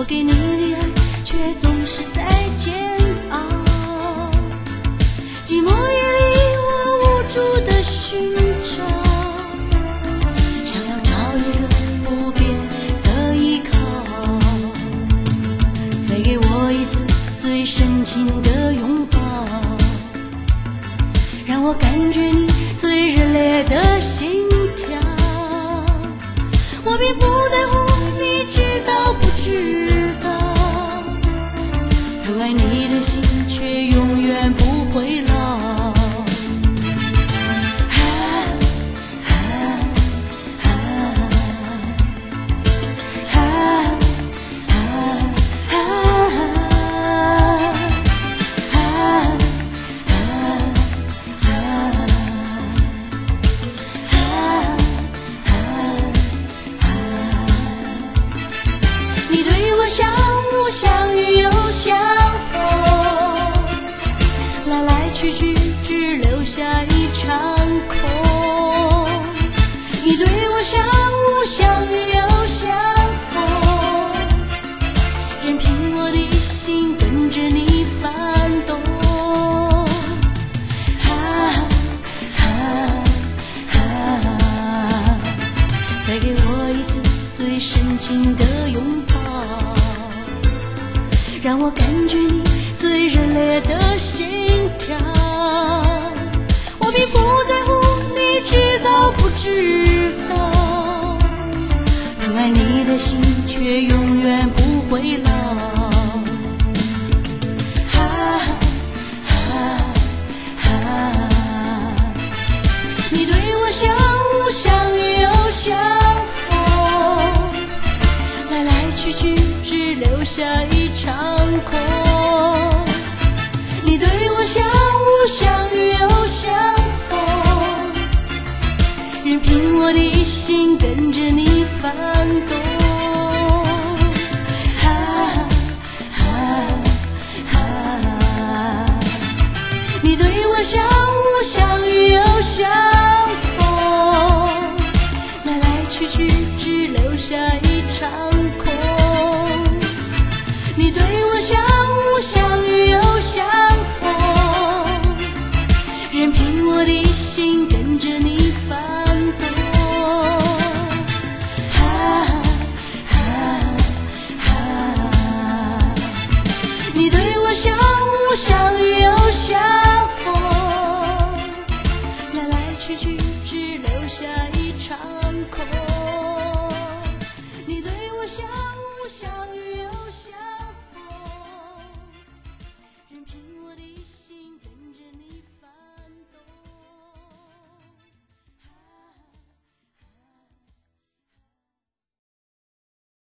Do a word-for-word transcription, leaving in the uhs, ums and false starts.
我给你的爱却总是在煎熬。寂寞夜里我无助的寻找，想要找一个不变的依靠。再给我一次最深情的拥抱，让我感觉你最热烈的心跳。我并不在乎你知道不知道，疼爱你的心却永远不会老。啊啊啊啊啊啊你对我像雾像雨又像风，来来去去只留下一场空。你对我像雾像雨又像风，任凭我的心跟着你翻动。啊啊啊再给我一次最深情的拥抱，让我感觉你最热烈的心跳。我并不在乎你知道不知道，疼爱你的心却永远不会老。啊啊啊你对我像雾像雨又像风，来来去去只留下一场空。你对我像雾像雨又像风，任凭我的心跟着你翻动。啊啊啊你对我像雾像雨又像风，来来去去只留下一场空。你对我像雾像雨又像风，任凭我的心跟着你翻动。啊啊啊你对我像雾像雨又像风，来来去去只留下